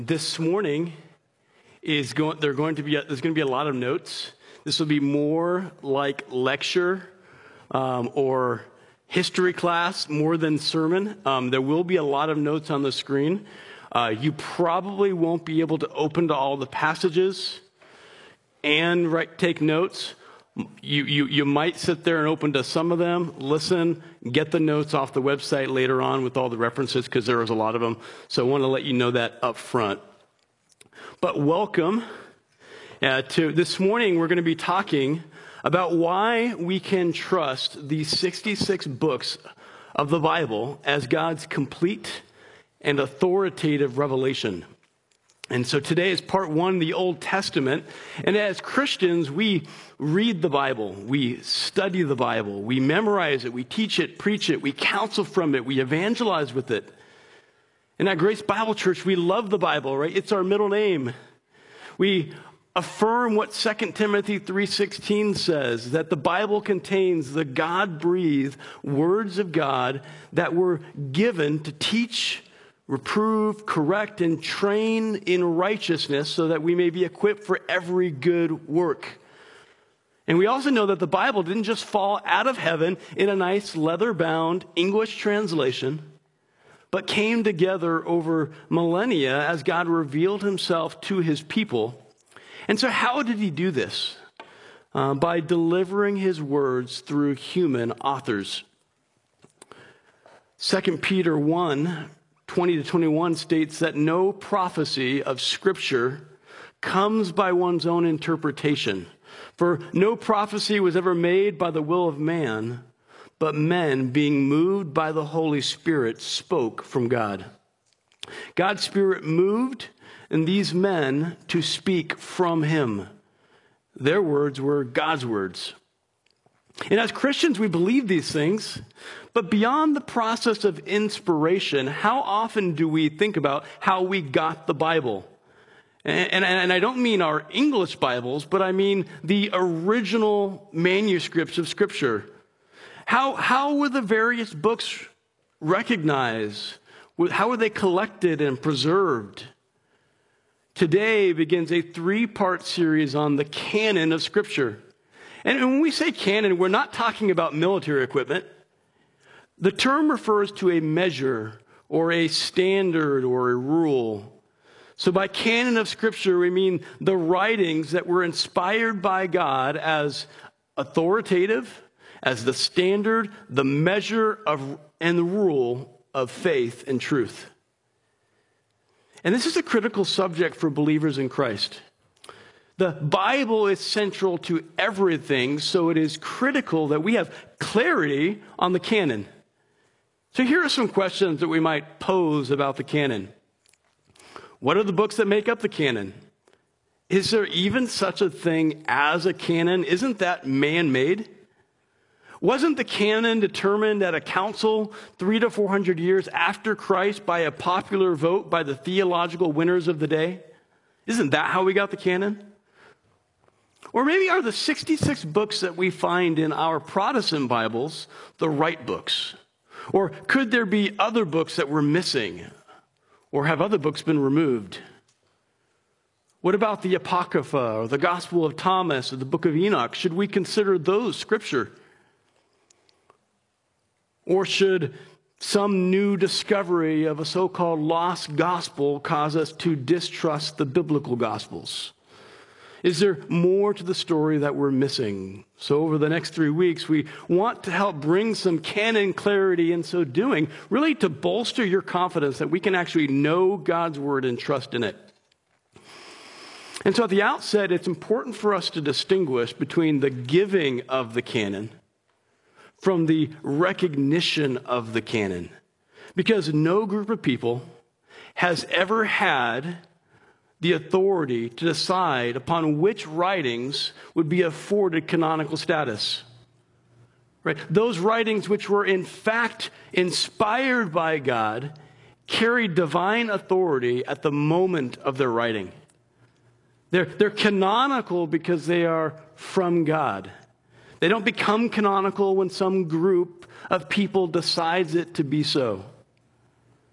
This morning there's going to be a lot of notes. This will be more like lecture or history class more than sermon. There will be a lot of notes on the screen. You probably won't be able to open to all the passages and take notes. You might sit there and open to some of them, listen, get the notes off the website later on with all the references because there was a lot of them. So I want to let you know that up front. But welcome to this morning. We're going to be talking about why we can trust these 66 books of the Bible as God's complete and authoritative revelation. And so today is part one, the Old Testament. And as Christians, we read the Bible, we study the Bible, we memorize it, we teach it, preach it, we counsel from it, we evangelize with it. And at Grace Bible Church, we love the Bible, right? It's our middle name. We affirm what 2 Timothy 3:16 says, that the Bible contains the God-breathed words of God that were given to teach, reprove, correct, and train in righteousness so that we may be equipped for every good work. And we also know that the Bible didn't just fall out of heaven in a nice leather-bound English translation, but came together over millennia as God revealed himself to his people. And so how did he do this? By delivering his words through human authors. 2 Peter 1:20-21 states that no prophecy of Scripture comes by one's own interpretation. For no prophecy was ever made by the will of man, but men, being moved by the Holy Spirit, spoke from God. God's Spirit moved in these men to speak from him. Their words were God's words. And as Christians, we believe these things. But beyond the process of inspiration, how often do we think about how we got the Bible? And I don't mean our English Bibles, but I mean the original manuscripts of Scripture. How were the various books recognized? How were they collected and preserved? Today begins a 3-part series on the canon of Scripture. And when we say canon, we're not talking about military equipment. The term refers to a measure or a standard or a rule. So by canon of Scripture, we mean the writings that were inspired by God as authoritative, as the standard, the measure of, and the rule of faith and truth. And this is a critical subject for believers in Christ. The Bible is central to everything, so it is critical that we have clarity on the canon. So here are some questions that we might pose about the canon. What are the books that make up the canon? Is there even such a thing as a canon? Isn't that man-made? Wasn't the canon determined at a council 300 to 400 years after Christ by a popular vote by the theological winners of the day? Isn't that how we got the canon? Or maybe are the 66 books that we find in our Protestant Bibles the right books? Or could there be other books that we're missing? Or have other books been removed? What about the Apocrypha or the Gospel of Thomas or the Book of Enoch? Should we consider those Scripture? Or should some new discovery of a so-called lost gospel cause us to distrust the biblical Gospels? Is there more to the story that we're missing? So over the next 3 weeks, we want to help bring some canon clarity in so doing, really to bolster your confidence that we can actually know God's word and trust in it. And so at the outset, it's important for us to distinguish between the giving of the canon from the recognition of the canon. Because no group of people has ever had the authority to decide upon which writings would be afforded canonical status. Right? Those writings which were in fact inspired by God carried divine authority at the moment of their writing. They're canonical because they are from God. They don't become canonical when some group of people decides it to be so.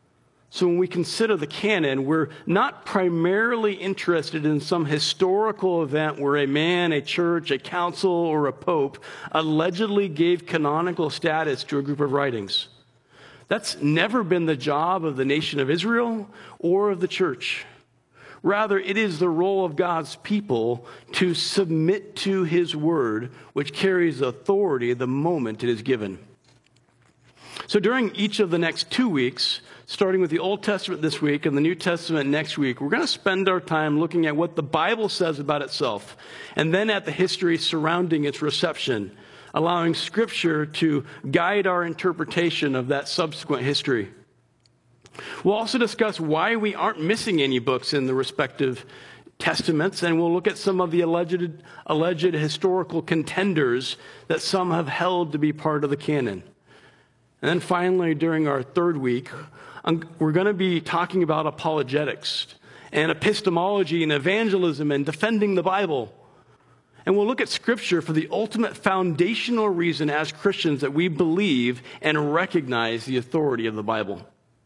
So when we consider the canon, we're not primarily interested in some historical event where a man, a church, a council, or a pope allegedly gave canonical status to a group of writings. That's never been the job of the nation of Israel or of the church. Rather, it is the role of God's people to submit to his word, which carries authority the moment it is given. So during each of the next 2 weeks, starting with the Old Testament this week and the New Testament next week, we're going to spend our time looking at what the Bible says about itself, and then at the history surrounding its reception, allowing Scripture to guide our interpretation of that subsequent history. We'll also discuss why we aren't missing any books in the respective testaments, and we'll look at some of the alleged historical contenders that some have held to be part of the canon. And then finally, during our third week, we're going to be talking about apologetics and epistemology and evangelism and defending the Bible. And we'll look at Scripture for the ultimate foundational reason as Christians that we believe and recognize the authority of the Bible.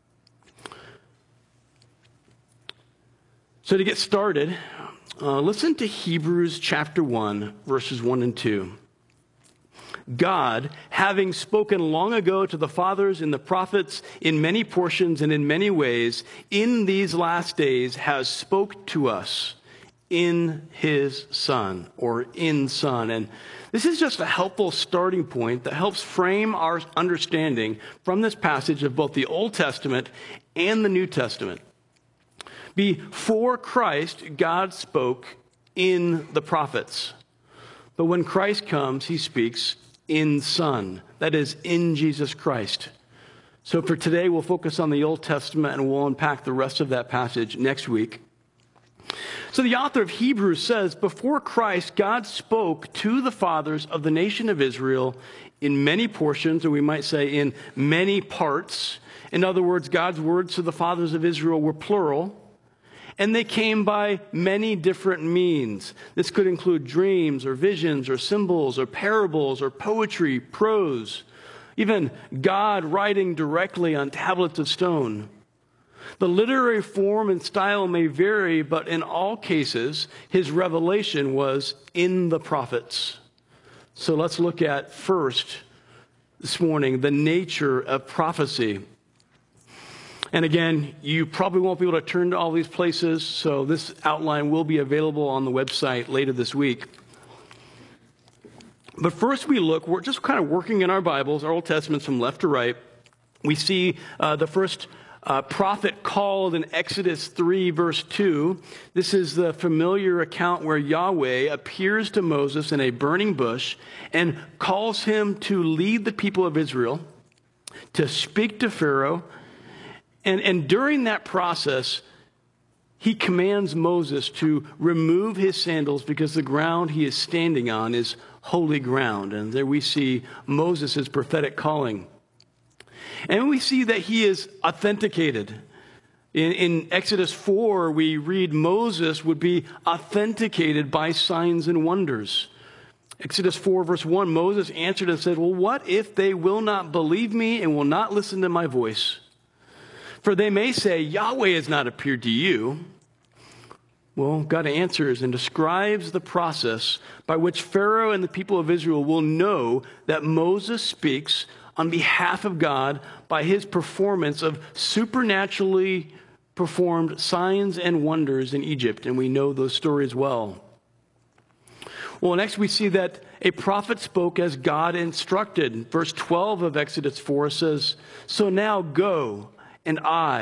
So to get started, listen to Hebrews chapter 1, verses 1 and 2. God, having spoken long ago to the fathers and the prophets in many portions and in many ways, in these last days has spoke to us in his Son, or in Son. And this is just a helpful starting point that helps frame our understanding from this passage of both the Old Testament and the New Testament. Before Christ, God spoke in the prophets. But when Christ comes, he speaks in Son, that is, in Jesus Christ. So for today, we'll focus on the Old Testament and we'll unpack the rest of that passage next week. So the author of Hebrews says, before Christ, God spoke to the fathers of the nation of Israel in many portions, or we might say in many parts. In other words, God's words to the fathers of Israel were plural. And they came by many different means. This could include dreams or visions or symbols or parables or poetry, prose, even God writing directly on tablets of stone. The literary form and style may vary, but in all cases, his revelation was in the prophets. So let's look at first this morning the nature of prophecy. And again, you probably won't be able to turn to all these places, so this outline will be available on the website later this week. But first we're just kind of working in our Bibles, our Old Testaments from left to right. We see the first prophet called in Exodus 3, verse 2. This is the familiar account where Yahweh appears to Moses in a burning bush and calls him to lead the people of Israel, to speak to Pharaoh. And during that process, he commands Moses to remove his sandals because the ground he is standing on is holy ground. And there we see Moses' prophetic calling. And we see that he is authenticated. In Exodus 4, we read Moses would be authenticated by signs and wonders. Exodus 4, verse 1, Moses answered and said, well, what if they will not believe me and will not listen to my voice? For they may say, Yahweh has not appeared to you. Well, God answers and describes the process by which Pharaoh and the people of Israel will know that Moses speaks on behalf of God by his performance of supernaturally performed signs and wonders in Egypt. And we know those stories well. Well, next we see that a prophet spoke as God instructed. Verse 12 of Exodus 4 says, so now go. And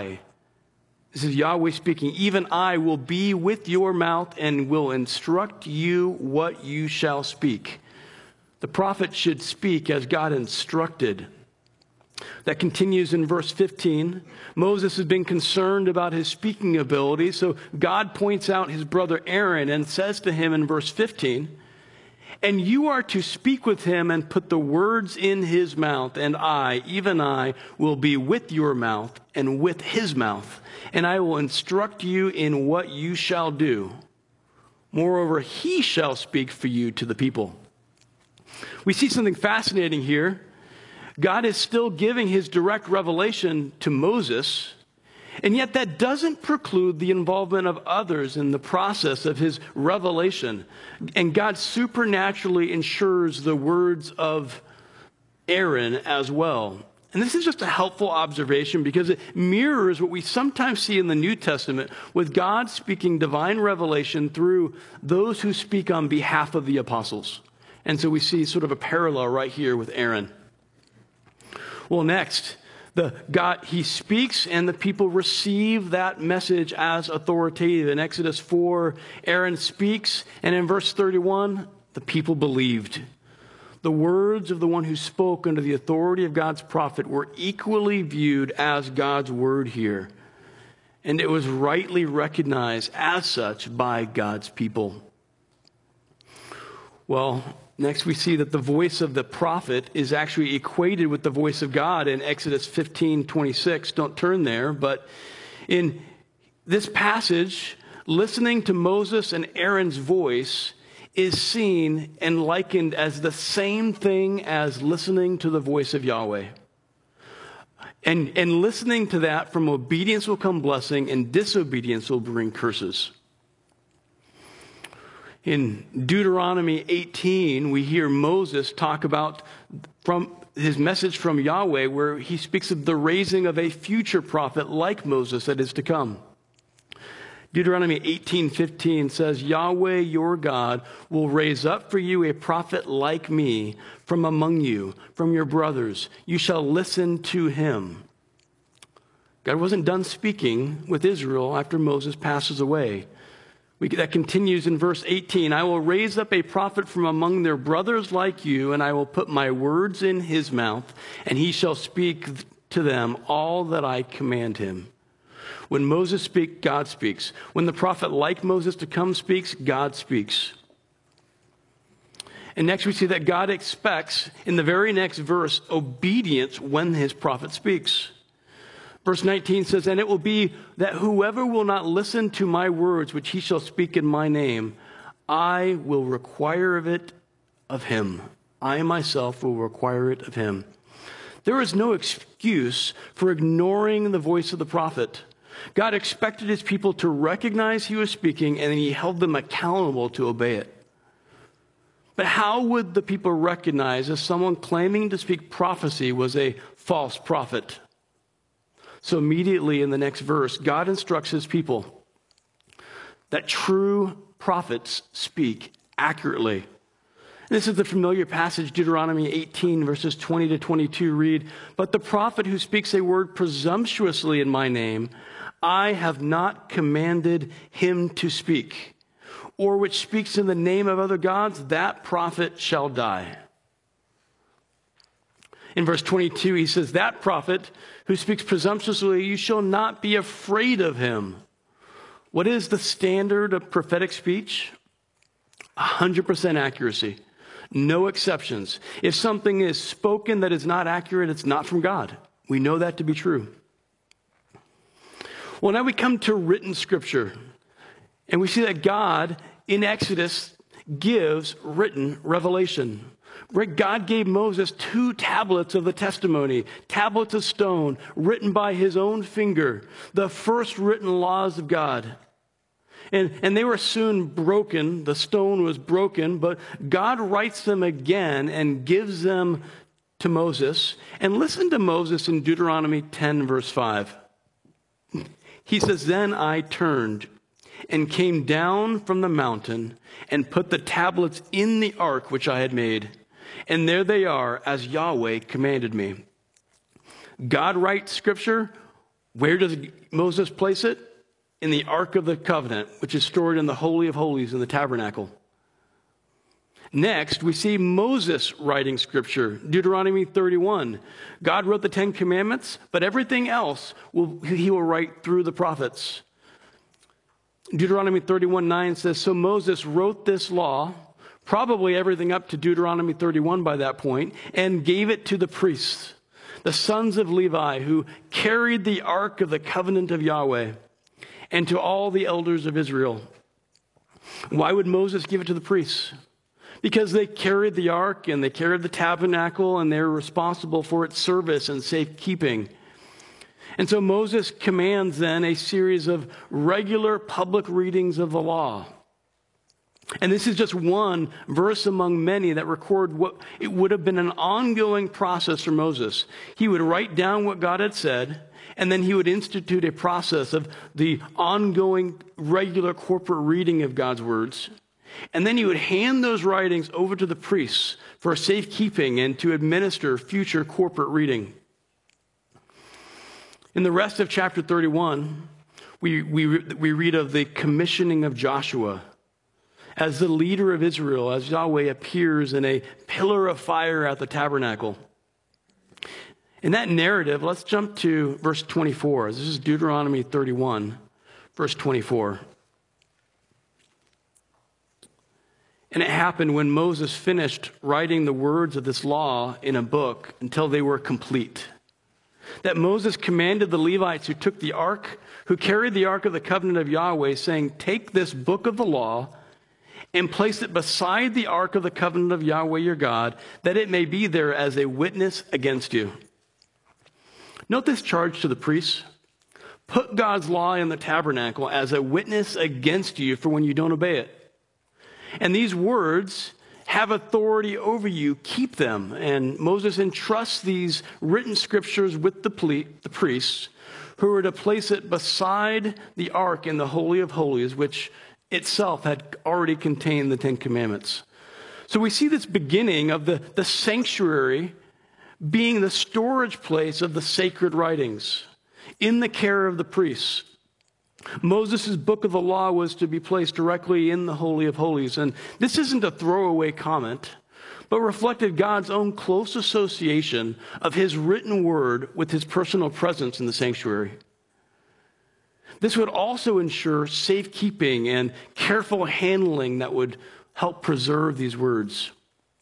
this is Yahweh speaking, even I will be with your mouth and will instruct you what you shall speak. The prophet should speak as God instructed. That continues in verse 15. Moses has been concerned about his speaking ability, so God points out his brother Aaron and says to him in verse 15, and you are to speak with him and put the words in his mouth, and I, even I, will be with your mouth and with his mouth, and I will instruct you in what you shall do. Moreover, he shall speak for you to the people. We see something fascinating here. God is still giving his direct revelation to Moses, And yet that doesn't preclude the involvement of others in the process of his revelation. And God supernaturally ensures the words of Aaron as well. And this is just a helpful observation because it mirrors what we sometimes see in the New Testament with God speaking divine revelation through those who speak on behalf of the apostles. And so we see sort of a parallel right here with Aaron. Well, next, he speaks and the people receive that message as authoritative. In Exodus 4, Aaron speaks, and in verse 31, the people believed. The words of the one who spoke under the authority of God's prophet were equally viewed as God's word here. And it was rightly recognized as such by God's people. Well, next we see that the voice of the prophet is actually equated with the voice of God in Exodus 15:26. Don't turn there, but in this passage, listening to Moses and Aaron's voice is seen and likened as the same thing as listening to the voice of Yahweh. And listening to that, from obedience will come blessing, and disobedience will bring curses. In Deuteronomy 18, we hear Moses talk about from his message from Yahweh, where he speaks of the raising of a future prophet like Moses that is to come. Deuteronomy 18:15 says, Yahweh your God will raise up for you a prophet like me from among you, from your brothers. You shall listen to him. God wasn't done speaking with Israel after Moses passes away. That continues in verse 18. I will raise up a prophet from among their brothers like you, and I will put my words in his mouth, and he shall speak to them all that I command him. When Moses speaks, God speaks. When the prophet like Moses to come speaks, God speaks. And next we see that God expects, in the very next verse, obedience when his prophet speaks. Verse 19 says, and it will be that whoever will not listen to my words, which he shall speak in my name, I will require of it of him. I myself will require it of him. There is no excuse for ignoring the voice of the prophet. God expected his people to recognize he was speaking, and then he held them accountable to obey it. But how would the people recognize if someone claiming to speak prophecy was a false prophet? So immediately in the next verse, God instructs his people that true prophets speak accurately. This is the familiar passage, Deuteronomy 18, verses 20 to 22 read, but the prophet who speaks a word presumptuously in my name, I have not commanded him to speak, or which speaks in the name of other gods, that prophet shall die. In verse 22, he says, that prophet who speaks presumptuously, you shall not be afraid of him. What is the standard of prophetic speech? 100% accuracy. No exceptions. If something is spoken that is not accurate, it's not from God. We know that to be true. Well, now we come to written scripture. And we see that God, in Exodus, gives written revelation. God gave Moses 2 tablets of the testimony, tablets of stone, written by his own finger, the first written laws of God. And they were soon broken. The stone was broken, but God writes them again and gives them to Moses. And listen to Moses in Deuteronomy 10, verse 5. He says, then I turned and came down from the mountain and put the tablets in the ark which I had made. And there they are, as Yahweh commanded me. God writes scripture. Where does Moses place it? In the Ark of the Covenant, which is stored in the Holy of Holies in the tabernacle. Next, we see Moses writing scripture. Deuteronomy 31. God wrote the 10 commandments, but everything else he will write through the prophets. Deuteronomy 31:9 says, so Moses wrote this law, probably everything up to Deuteronomy 31 by that point, and gave it to the priests, the sons of Levi, who carried the ark of the covenant of Yahweh, and to all the elders of Israel. Why would Moses give it to the priests? Because they carried the ark and they carried the tabernacle and they were responsible for its service and safekeeping. And so Moses commands then a series of regular public readings of the law. And this is just one verse among many that record what it would have been an ongoing process for Moses. He would write down what God had said, and then he would institute a process of the ongoing regular corporate reading of God's words. And then he would hand those writings over to the priests for safekeeping and to administer future corporate reading. In the rest of chapter 31, we read of the commissioning of Joshua as the leader of Israel, as Yahweh appears in a pillar of fire at the tabernacle. In that narrative, let's jump to verse 24. This is Deuteronomy 31, verse 24. And it happened when Moses finished writing the words of this law in a book until they were complete, that Moses commanded the Levites who took the ark, who carried the ark of the covenant of Yahweh, saying, "Take this book of the law and place it beside the ark of the covenant of Yahweh your God, that it may be there as a witness against you." Note this charge to the priests. Put God's law in the tabernacle as a witness against you for when you don't obey it. And these words have authority over you. Keep them. And Moses entrusts these written scriptures with the priests, who are to place it beside the ark in the Holy of Holies, which itself had already contained the Ten Commandments. So we see this beginning of the sanctuary being the storage place of the sacred writings in the care of the priests. Moses' book of the law was to be placed directly in the Holy of Holies. And this isn't a throwaway comment, but reflected God's own close association of his written word with his personal presence in the sanctuary. This would also ensure safekeeping and careful handling that would help preserve these words.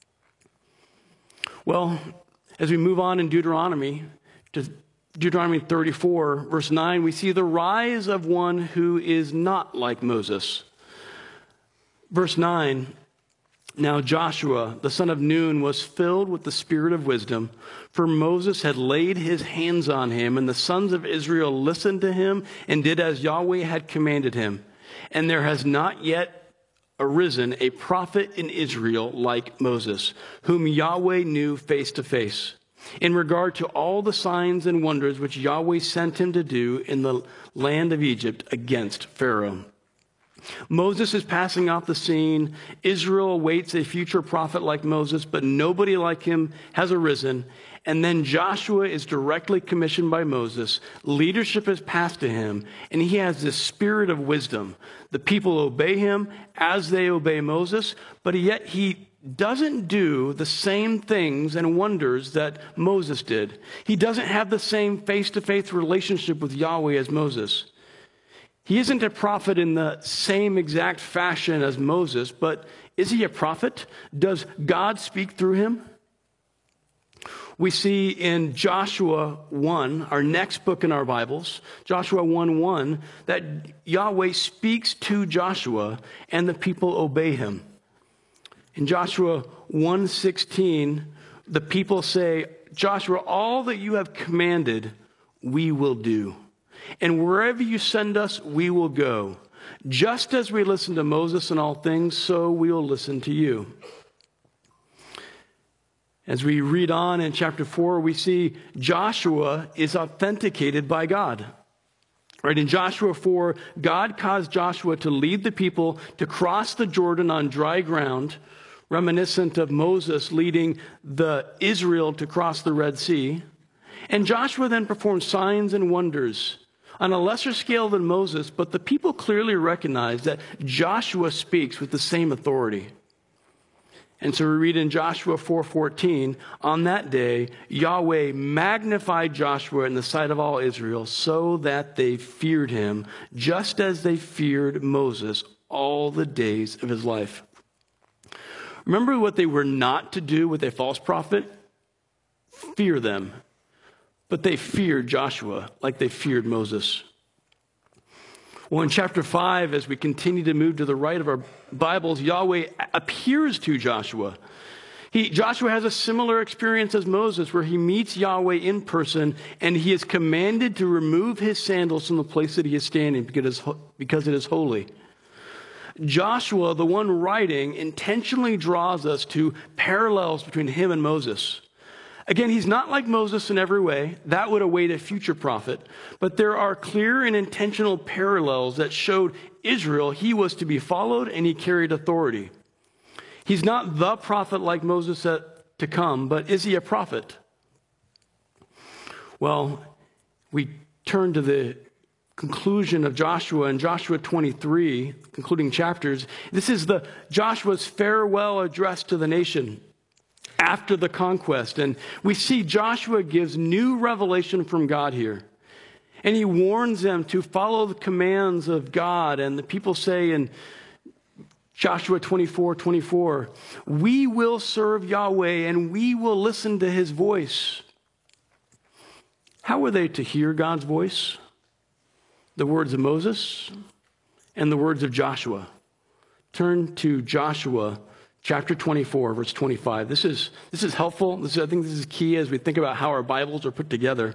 Well, as we move on in Deuteronomy, to Deuteronomy 34, verse 9, we see the rise of one who is not like Moses. Verse 9, now Joshua, the son of Nun, was filled with the spirit of wisdom, for Moses had laid his hands on him, and the sons of Israel listened to him and did as Yahweh had commanded him. And there has not yet arisen a prophet in Israel like Moses, whom Yahweh knew face to face, in regard to all the signs and wonders which Yahweh sent him to do in the land of Egypt against Pharaoh. Moses is passing off the scene. Israel awaits a future prophet like Moses, but nobody like him has arisen. And then Joshua is directly commissioned by Moses. Leadership is passed to him, and he has this spirit of wisdom. The people obey him as they obey Moses, but yet he doesn't do the same things and wonders that Moses did. He doesn't have the same face-to-face relationship with Yahweh as Moses. He isn't a prophet in the same exact fashion as Moses, but is he a prophet? Does God speak through him? We see in Joshua 1, our next book in our Bibles, Joshua 1:1, that Yahweh speaks to Joshua and the people obey him. In Joshua 1:16, the people say, Joshua, all that you have commanded, we will do. And wherever you send us, we will go. Just as we listened to Moses in all things, so we will listen to you. As we read on in chapter 4, we see Joshua is authenticated by God. Right, in Joshua 4, God caused Joshua to lead the people to cross the Jordan on dry ground, reminiscent of Moses leading the Israel to cross the Red Sea. And Joshua then performed signs and wonders on a lesser scale than Moses, but the people clearly recognize that Joshua speaks with the same authority. And so we read in Joshua 4:14, on that day, Yahweh magnified Joshua in the sight of all Israel so that they feared him, just as they feared Moses all the days of his life. Remember what they were not to do with a false prophet? Fear them. But they feared Joshua like they feared Moses. Well, in chapter 5, as we continue to move to the right of our Bibles, Yahweh appears to Joshua. Joshua has a similar experience as Moses, where he meets Yahweh in person, and he is commanded to remove his sandals from the place that he is standing because it is holy. Joshua, the one writing, intentionally draws us to parallels between him and Moses. Again, he's not like Moses in every way. That would await a future prophet. But there are clear and intentional parallels that showed Israel he was to be followed and he carried authority. He's not the prophet like Moses to come, but is he a prophet? Well, we turn to the conclusion of Joshua in Joshua 23, concluding chapters. This is Joshua's farewell address to the nation after the conquest. And we see Joshua gives new revelation from God here. And he warns them to follow the commands of God. And the people say in Joshua 24:24, we will serve Yahweh and we will listen to his voice. How were they to hear God's voice? The words of Moses and the words of Joshua. Turn to Joshua chapter 24, verse 25. This is helpful. I think this is key as we think about how our Bibles are put together.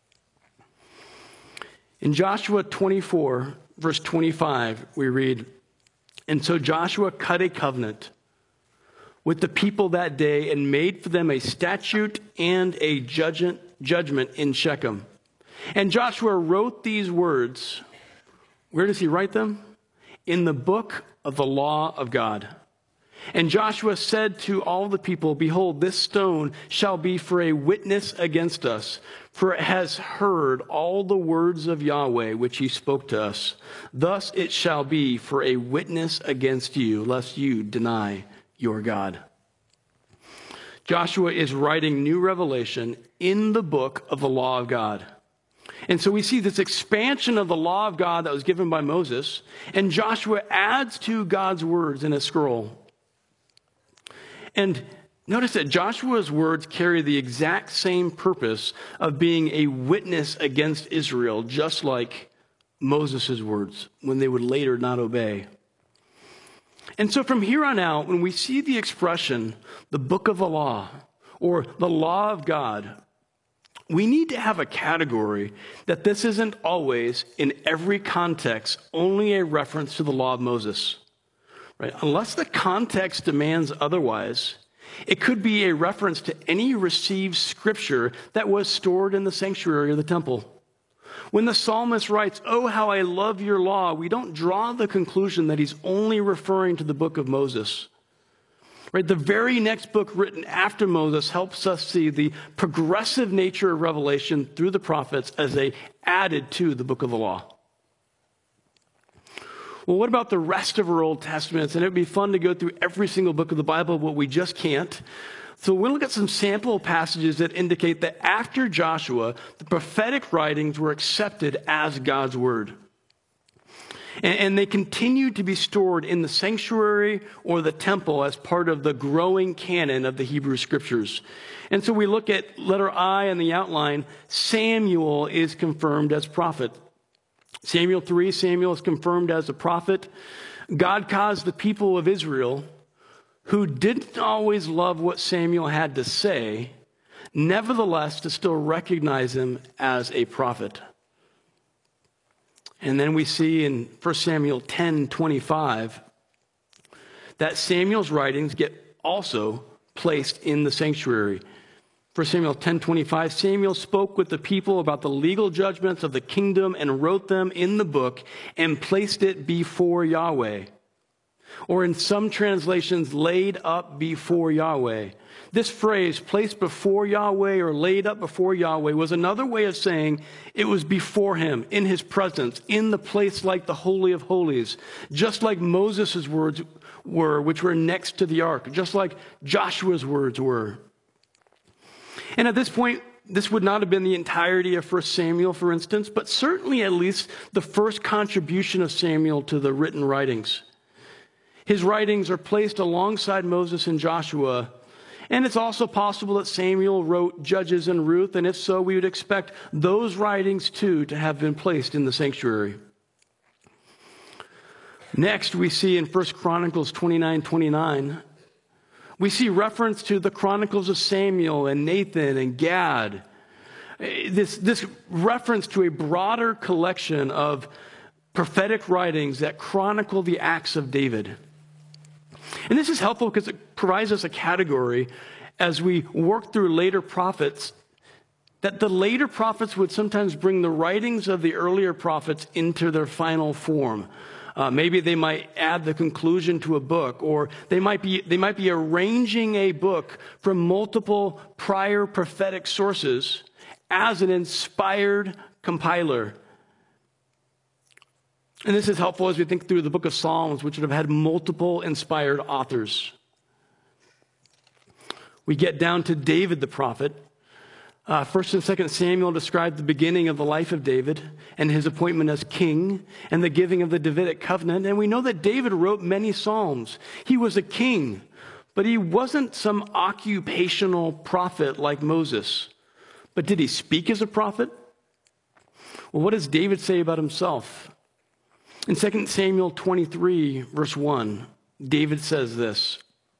In Joshua 24, verse 25, we read, and so Joshua cut a covenant with the people that day and made for them a statute and a judgment in Shechem. And Joshua wrote these words. Where does he write them? In the book of the law of God. And Joshua said to all the people, behold, this stone shall be for a witness against us, for it has heard all the words of Yahweh which he spoke to us. Thus it shall be for a witness against you, lest you deny your God. Joshua is writing new revelation in the book of the law of God. And so we see this expansion of the law of God that was given by Moses, and Joshua adds to God's words in a scroll. And notice that Joshua's words carry the exact same purpose of being a witness against Israel, just like Moses' words, when they would later not obey. And so from here on out, when we see the expression, the book of the law, or the law of God, we need to have a category that this isn't always, in every context, only a reference to the law of Moses. Right? Unless the context demands otherwise, it could be a reference to any received scripture that was stored in the sanctuary of the temple. When the psalmist writes, oh, how I love your law, we don't draw the conclusion that he's only referring to the book of Moses. Right? The very next book written after Moses helps us see the progressive nature of revelation through the prophets as they added to the book of the law. Well, what about the rest of our Old Testaments? And it would be fun to go through every single book of the Bible, but we just can't. So we'll look at some sample passages that indicate that after Joshua, the prophetic writings were accepted as God's word. And they continued to be stored in the sanctuary or the temple as part of the growing canon of the Hebrew Scriptures. And so we look at letter I in the outline. Samuel is confirmed as prophet. Samuel 3, Samuel is confirmed as a prophet. God caused the people of Israel, who didn't always love what Samuel had to say, nevertheless to still recognize him as a prophet. And then we see in 1 Samuel 10:25 that Samuel's writings get also placed in the sanctuary. 1 Samuel 10:25, Samuel spoke with the people about the legal judgments of the kingdom and wrote them in the book and placed it before Yahweh. Or in some translations, laid up before Yahweh. This phrase, placed before Yahweh or laid up before Yahweh, was another way of saying it was before him, in his presence, in the place like the Holy of Holies, just like Moses' words were, which were next to the ark, just like Joshua's words were. And at this point, this would not have been the entirety of 1 Samuel, for instance, but certainly at least the first contribution of Samuel to the written writings. His writings are placed alongside Moses and Joshua, and it's also possible that Samuel wrote Judges and Ruth, and if so, we would expect those writings too to have been placed in the sanctuary. Next, we see in 1 Chronicles 29:29, We see reference to the Chronicles of Samuel and Nathan and Gad. This reference to a broader collection of prophetic writings that chronicle the acts of David. And this is helpful because it provides us a category as we work through later prophets, that the later prophets would sometimes bring the writings of the earlier prophets into their final form. Maybe they might add the conclusion to a book, or they might be arranging a book from multiple prior prophetic sources as an inspired compiler. And this is helpful as we think through the book of Psalms, which would have had multiple inspired authors. We get down to David the prophet. 1st and 2nd Samuel describe the beginning of the life of David and his appointment as king and the giving of the Davidic covenant. And we know that David wrote many psalms. He was a king, but he wasn't some occupational prophet like Moses. But did he speak as a prophet? Well, what does David say about himself? In 2 Samuel 23, verse 1, David says this,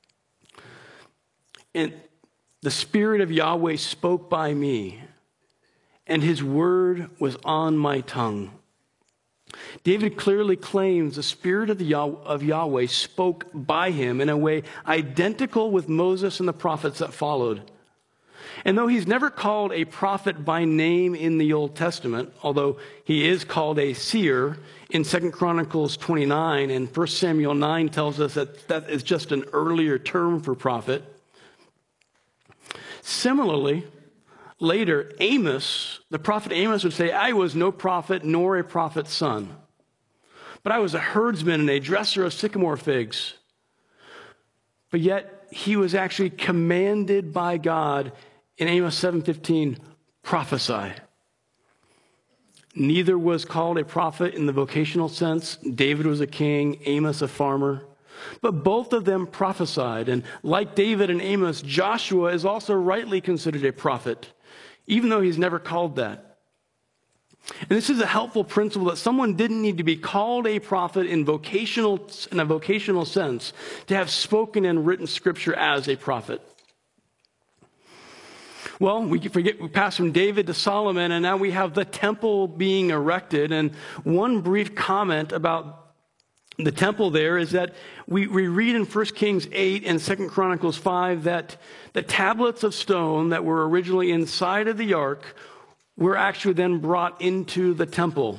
"And the Spirit of Yahweh spoke by me, and his word was on my tongue." David clearly claims the Spirit of Yahweh spoke by him in a way identical with Moses and the prophets that followed. And though he's never called a prophet by name in the Old Testament, although he is called a seer in 2 Chronicles 29, and 1 Samuel 9 tells us that that is just an earlier term for prophet. Similarly, later, Amos, the prophet Amos would say, "I was no prophet nor a prophet's son, but I was a herdsman and a dresser of sycamore figs." But yet, he was actually commanded by God in Amos 7:15, "Prophesy." Neither was called a prophet in the vocational sense. David was a king, Amos a farmer. But both of them prophesied. And like David and Amos, Joshua is also rightly considered a prophet, even though he's never called that. And this is a helpful principle that someone didn't need to be called a prophet in a vocational sense to have spoken and written scripture as a prophet. Well, we pass from David to Solomon, and now we have the temple being erected. And one brief comment about the temple there is that we read in 1 Kings 8 and 2 Chronicles 5 that the tablets of stone that were originally inside of the ark were actually then brought into the temple.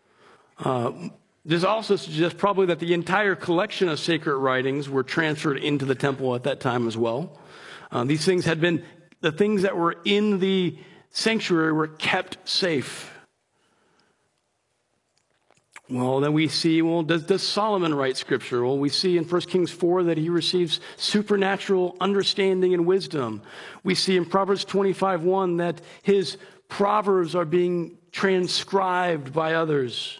This also suggests probably that the entire collection of sacred writings were transferred into the temple at that time as well. These things had been, the things that were in the sanctuary were kept safe. Well, then we see, does Solomon write scripture? Well, we see in 1 Kings 4 that he receives supernatural understanding and wisdom. We see in Proverbs 25:1 that his proverbs are being transcribed by others.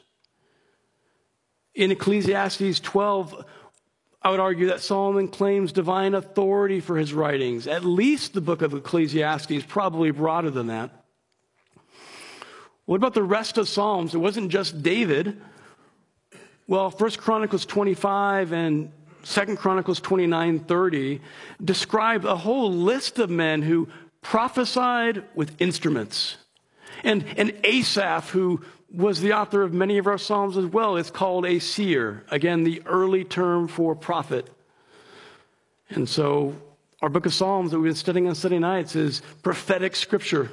In Ecclesiastes 12, I would argue that Solomon claims divine authority for his writings. At least the book of Ecclesiastes, probably broader than that. What about the rest of Psalms? It wasn't just David. Well, 1 Chronicles 25 and 2 Chronicles 29:30 describe a whole list of men who prophesied with instruments. And Asaph, who was the author of many of our Psalms as well, is called a seer. Again, the early term for prophet. And so our book of Psalms that we've been studying on Sunday nights is prophetic scripture.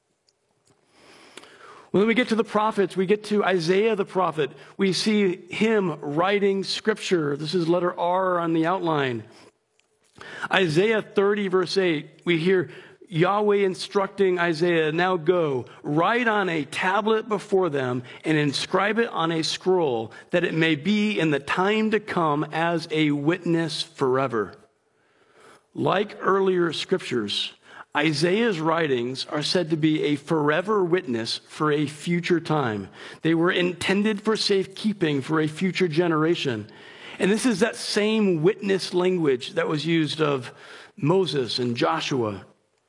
When we get to the prophets, we get to Isaiah the prophet. We see him writing scripture. This is letter R on the outline. Isaiah 30, verse 8, we hear Yahweh instructing Isaiah, "Now go, write on a tablet before them and inscribe it on a scroll, that it may be in the time to come as a witness forever." Like earlier scriptures, Isaiah's writings are said to be a forever witness for a future time. They were intended for safekeeping for a future generation. And this is that same witness language that was used of Moses and Joshua.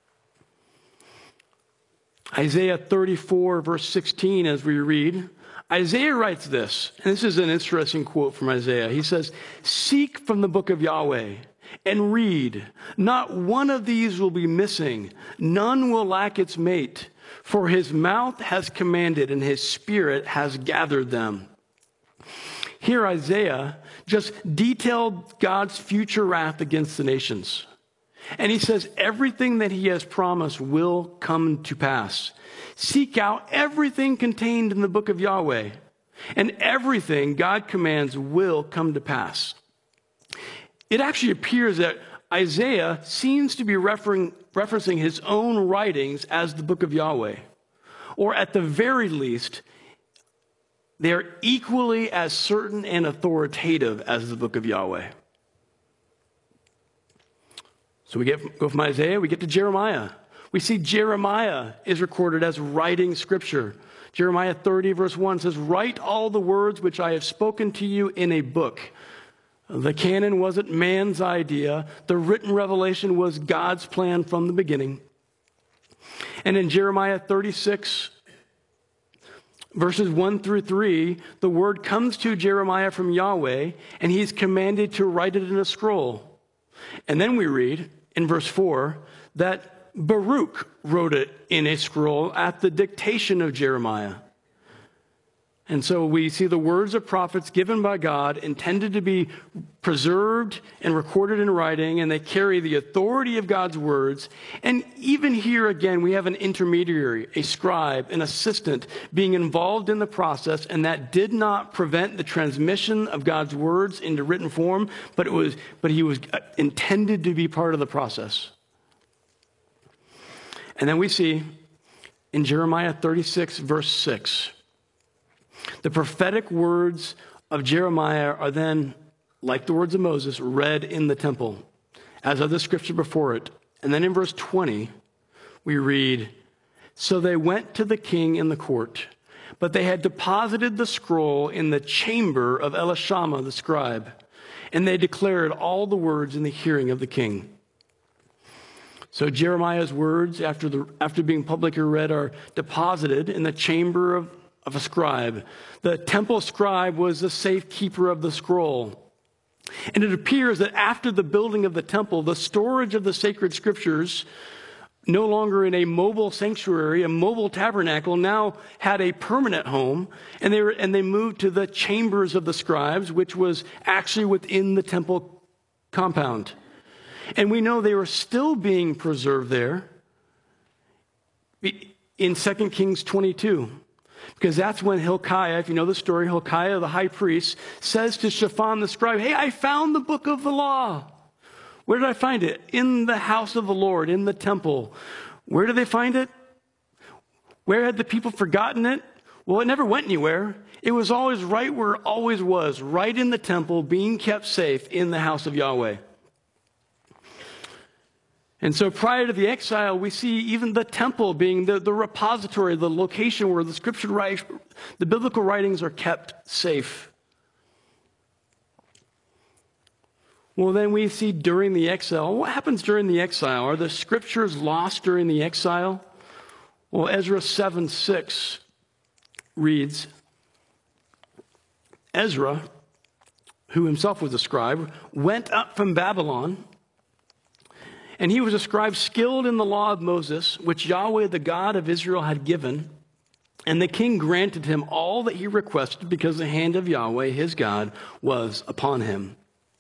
Isaiah 34, verse 16, as we read, Isaiah writes this, and this is an interesting quote from Isaiah. He says, "Seek from the book of Yahweh and read. Not one of these will be missing. None will lack its mate. For his mouth has commanded and his spirit has gathered them. Here Isaiah just detailed God's future wrath against the nations. And he says everything that he has promised will come to pass. Seek out everything contained in the book of Yahweh, and everything God commands will come to pass. It actually appears that Isaiah seems to be referencing his own writings as the book of Yahweh. Or at the very least, they are equally as certain and authoritative as the book of Yahweh. So we go from Isaiah, we get to Jeremiah. We see Jeremiah is recorded as writing scripture. Jeremiah 30 verse 1 says, "Write all the words which I have spoken to you in a book." The canon wasn't man's idea. The written revelation was God's plan from the beginning. And in Jeremiah 36, verses 1 through 3, the word comes to Jeremiah from Yahweh, and he's commanded to write it in a scroll. And then we read in verse 4 that Baruch wrote it in a scroll at the dictation of Jeremiah. And so we see the words of prophets given by God intended to be preserved and recorded in writing, and they carry the authority of God's words. And even here again, we have an intermediary, a scribe, an assistant being involved in the process, and that did not prevent the transmission of God's words into written form, but he was intended to be part of the process. And then we see in Jeremiah 36, verse 6, the prophetic words of Jeremiah are then, like the words of Moses, read in the temple, as are the scripture before it. And then in verse 20, we read, "So they went to the king in the court, but they had deposited the scroll in the chamber of Elishama the scribe, and they declared all the words in the hearing of the king." So Jeremiah's words, after being publicly read, are deposited in the chamber of a scribe. The temple scribe was the safekeeper of the scroll. And it appears that after the building of the temple, the storage of the sacred scriptures, no longer in a mobile sanctuary, a mobile tabernacle, now had a permanent home, and they moved to the chambers of the scribes, which was actually within the temple compound. And we know they were still being preserved there in 2 Kings 22. Because that's when Hilkiah, if you know the story, Hilkiah, the high priest, says to Shaphan the scribe, "Hey, I found the book of the law." Where did I find it? In the house of the Lord, in the temple. Where did they find it? Where had the people forgotten it? Well, it never went anywhere. It was always right where it always was, right in the temple, being kept safe in the house of Yahweh. And so prior to the exile, we see even the temple being the repository, the location where the biblical writings are kept safe. Well, then we see during the exile, what happens during the exile? Are the scriptures lost during the exile? Well, Ezra 7:6 reads, "Ezra, who himself was a scribe, went up from Babylon, and he was a scribe skilled in the law of Moses, which Yahweh, the God of Israel, had given. And the king granted him all that he requested because the hand of Yahweh, his God, was upon him."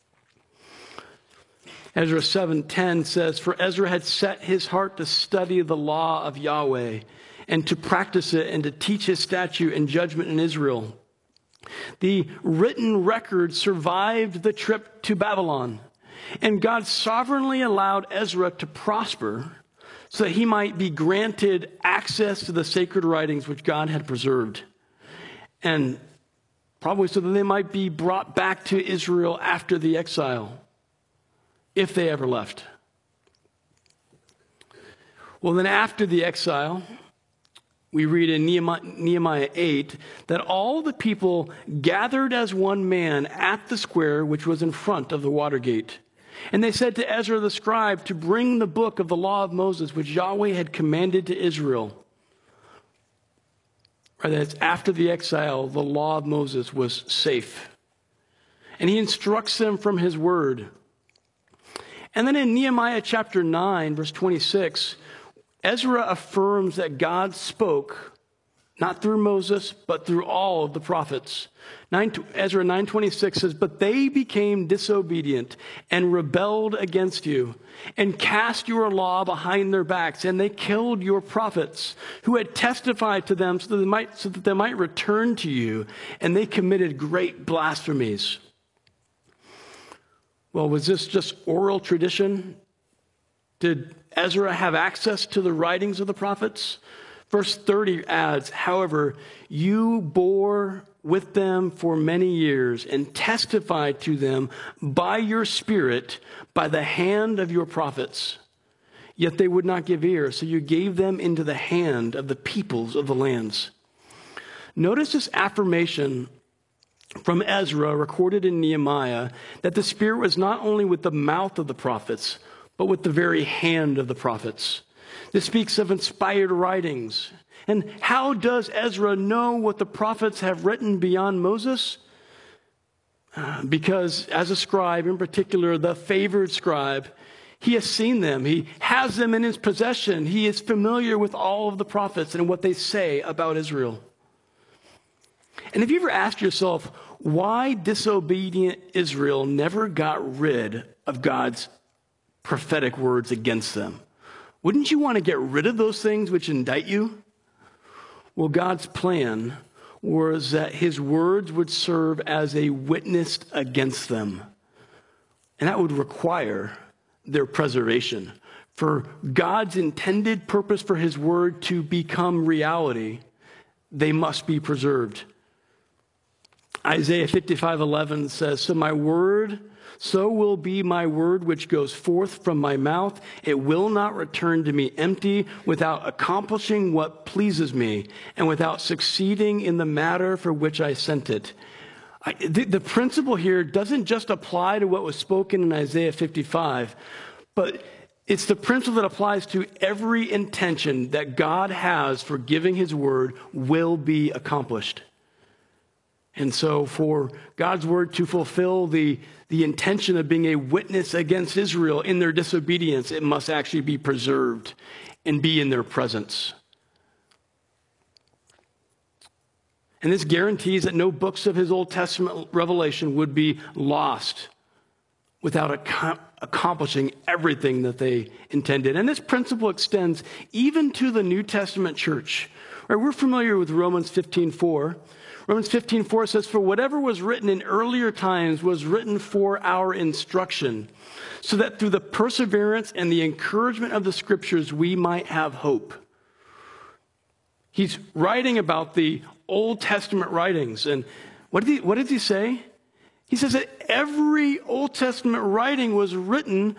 Ezra 7:10 says, "For Ezra had set his heart to study the law of Yahweh and to practice it and to teach his statute and judgment in Israel." The written record survived the trip to Babylon. And God sovereignly allowed Ezra to prosper so that he might be granted access to the sacred writings which God had preserved. And probably so that they might be brought back to Israel after the exile, if they ever left. Well, then after the exile, we read in Nehemiah 8 that all the people gathered as one man at the square which was in front of the water gate. And they said to Ezra the scribe to bring the book of the law of Moses, which Yahweh had commanded to Israel. Right, that's after the exile, the law of Moses was safe. And he instructs them from his word. And then in Nehemiah chapter 9, verse 26, Ezra affirms that God spoke not through Moses, but through all of the prophets. Ezra 9:26 says, "But they became disobedient and rebelled against you and cast your law behind their backs, and they killed your prophets who had testified to them so that they might return to you, and they committed great blasphemies." Well, was this just oral tradition? Did Ezra have access to the writings of the prophets? Verse 30 adds, "However, you bore with them for many years and testified to them by your spirit, by the hand of your prophets. Yet they would not give ear, so you gave them into the hand of the peoples of the lands." Notice this affirmation from Ezra recorded in Nehemiah that the Spirit was not only with the mouth of the prophets, but with the very hand of the prophets. This speaks of inspired writings. And how does Ezra know what the prophets have written beyond Moses? Because as a scribe, in particular, the favored scribe, he has seen them. He has them in his possession. He is familiar with all of the prophets and what they say about Israel. And have you ever asked yourself why disobedient Israel never got rid of God's prophetic words against them? Wouldn't you want to get rid of those things which indict you? Well, God's plan was that his words would serve as a witness against them. And that would require their preservation. For God's intended purpose for his word to become reality, they must be preserved. Isaiah 55:11 says, So will be my word which goes forth from my mouth. It will not return to me empty, without accomplishing what pleases me, and without succeeding in the matter for which I sent it." The principle here doesn't just apply to what was spoken in Isaiah 55, but it's the principle that applies to every intention that God has for giving his word will be accomplished. And so for God's word to fulfill the intention of being a witness against Israel in their disobedience, it must actually be preserved and be in their presence. And this guarantees that no books of his Old Testament revelation would be lost without accomplishing everything that they intended. And this principle extends even to the New Testament church. Right, we're familiar with Romans 15:4. Romans 15:4 says, "For whatever was written in earlier times was written for our instruction, so that through the perseverance and the encouragement of the scriptures we might have hope." He's writing about the Old Testament writings. And what did he say? He says that every Old Testament writing was written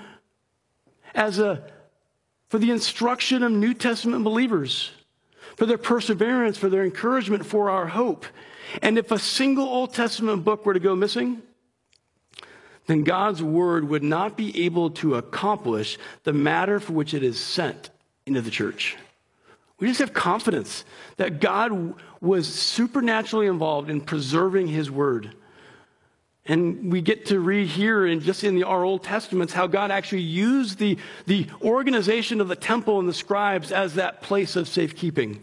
for the instruction of New Testament believers, for their perseverance, for their encouragement, for our hope. And if a single Old Testament book were to go missing, then God's word would not be able to accomplish the matter for which it is sent into the church. We just have confidence that God was supernaturally involved in preserving his word. And we get to read here in our Old Testaments how God actually used the organization of the temple and the scribes as that place of safekeeping.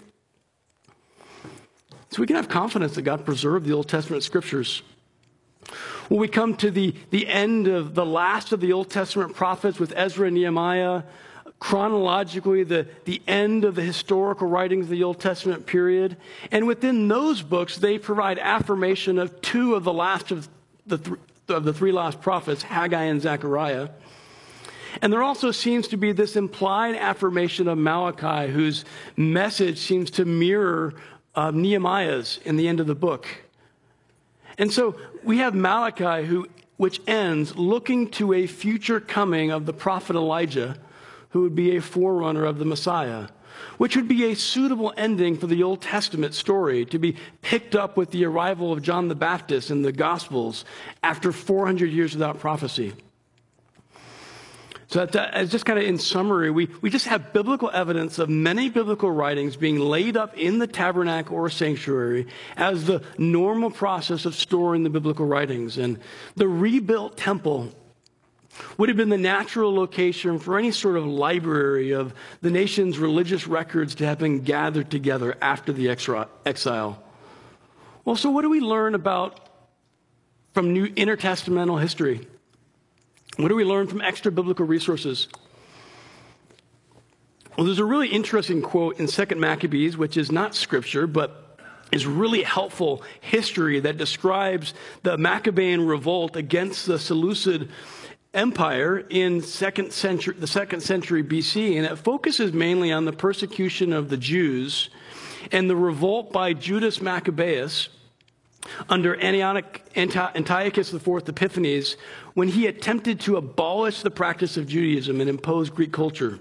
So we can have confidence that God preserved the Old Testament scriptures. When we come to the end of the last of the Old Testament prophets with Ezra and Nehemiah, chronologically the end of the historical writings of the Old Testament period, and within those books they provide affirmation of two of the last of the three last prophets, Haggai and Zechariah. And there also seems to be this implied affirmation of Malachi, whose message seems to mirror Nehemiah's in the end of the book. And so we have Malachi, which ends looking to a future coming of the prophet Elijah, who would be a forerunner of the Messiah, which would be a suitable ending for the Old Testament story to be picked up with the arrival of John the Baptist in the Gospels after 400 years without prophecy. So as just kind of in summary, we just have biblical evidence of many biblical writings being laid up in the tabernacle or sanctuary as the normal process of storing the biblical writings. And the rebuilt temple would have been the natural location for any sort of library of the nation's religious records to have been gathered together after the exile. Well, so what do we learn from new intertestamental history? What do we learn from extra biblical resources? Well, there's a really interesting quote in 2 Maccabees, which is not scripture, but is really helpful history that describes the Maccabean revolt against the Seleucid Empire in the second century BC, and it focuses mainly on the persecution of the Jews and the revolt by Judas Maccabeus under Antiochus IV Epiphanes when he attempted to abolish the practice of Judaism and impose Greek culture.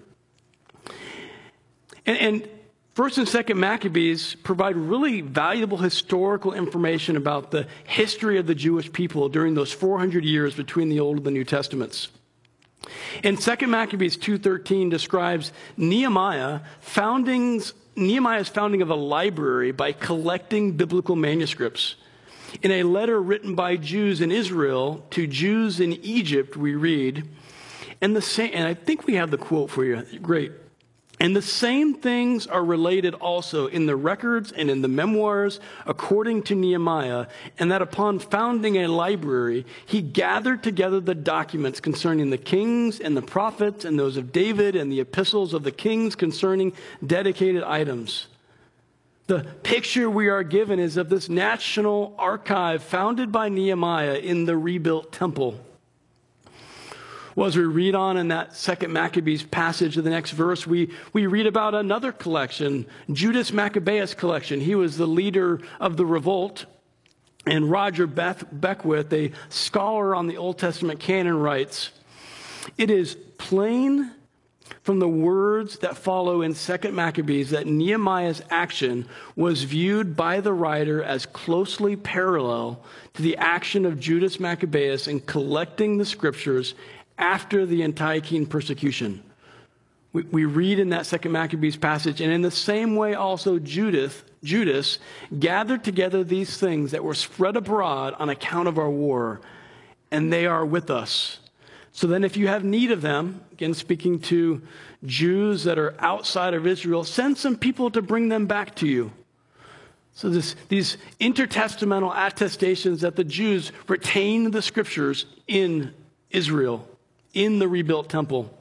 And 1st and 2nd Maccabees provide really valuable historical information about the history of the Jewish people during those 400 years between the Old and the New Testaments. And 2nd Maccabees 2:13 describes Nehemiah's founding of a library by collecting biblical manuscripts. In a letter written by Jews in Israel to Jews in Egypt, we read, and I think we have the quote for you. Great. And the same things are related also in the records and in the memoirs according to Nehemiah, and that upon founding a library, he gathered together the documents concerning the kings and the prophets and those of David and the epistles of the kings concerning dedicated items. The picture we are given is of this national archive founded by Nehemiah in the rebuilt temple. Well, as we read on in that 2nd Maccabees passage of the next verse, we read about another collection, Judas Maccabeus collection. He was the leader of the revolt. And Roger Beckwith, a scholar on the Old Testament canon, writes, "It is plain from the words that follow in 2nd Maccabees that Nehemiah's action was viewed by the writer as closely parallel to the action of Judas Maccabeus in collecting the scriptures after the Antiochian persecution." We read in that 2nd Maccabees passage, and in the same way also Judas gathered together these things that were spread abroad on account of our war, and they are with us. So then if you have need of them, again speaking to Jews that are outside of Israel, send some people to bring them back to you. So these intertestamental attestations that the Jews retained the scriptures in Israel, in the rebuilt temple.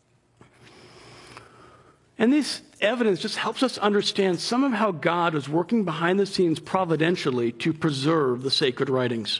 And this evidence just helps us understand some of how God was working behind the scenes providentially to preserve the sacred writings.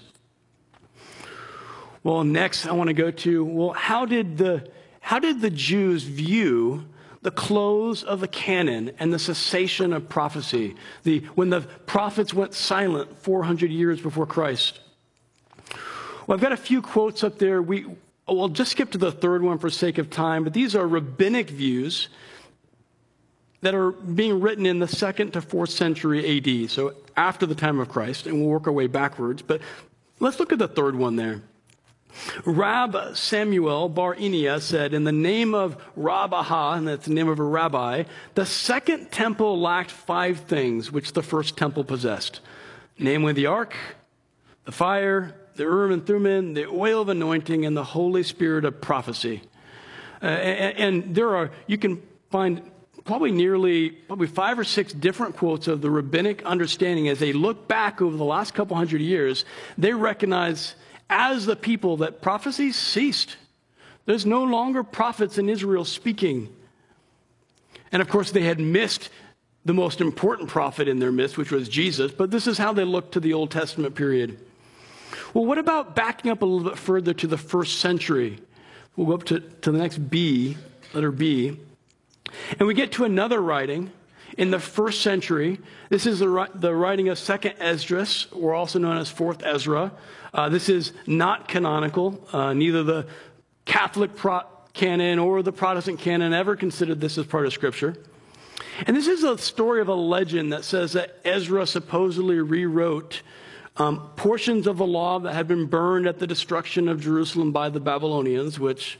Well, next I want to go to, how did the Jews view the close of the canon and the cessation of prophecy, when the prophets went silent 400 years before Christ? Well, I've got a few quotes up there. We'll just skip to the third one for sake of time, but these are rabbinic views that are being written in the 2nd to 4th century AD, so after the time of Christ, and we'll work our way backwards. But let's look at the third one there. Rab Samuel Bar Inia said, in the name of Rabbaha, and that's the name of a rabbi, the second temple lacked 5 things which the first temple possessed, namely the ark, the fire, the Urim and Thummim, the oil of anointing, and the Holy Spirit of prophecy. And you can find probably 5 or 6 different quotes of the rabbinic understanding as they look back over the last couple hundred years. They recognize as the people that prophecies ceased. There's no longer prophets in Israel speaking. And of course, they had missed the most important prophet in their midst, which was Jesus. But this is how they looked to the Old Testament period. Well, what about backing up a little bit further to the 1st century? We'll go up to the next B, letter B. And we get to another writing in the 1st century. This is the writing of 2nd Esdras, or also known as 4th Ezra. This is not canonical. Neither the Catholic canon or the Protestant canon ever considered this as part of Scripture. And this is a story of a legend that says that Ezra supposedly rewrote portions of the law that had been burned at the destruction of Jerusalem by the Babylonians, which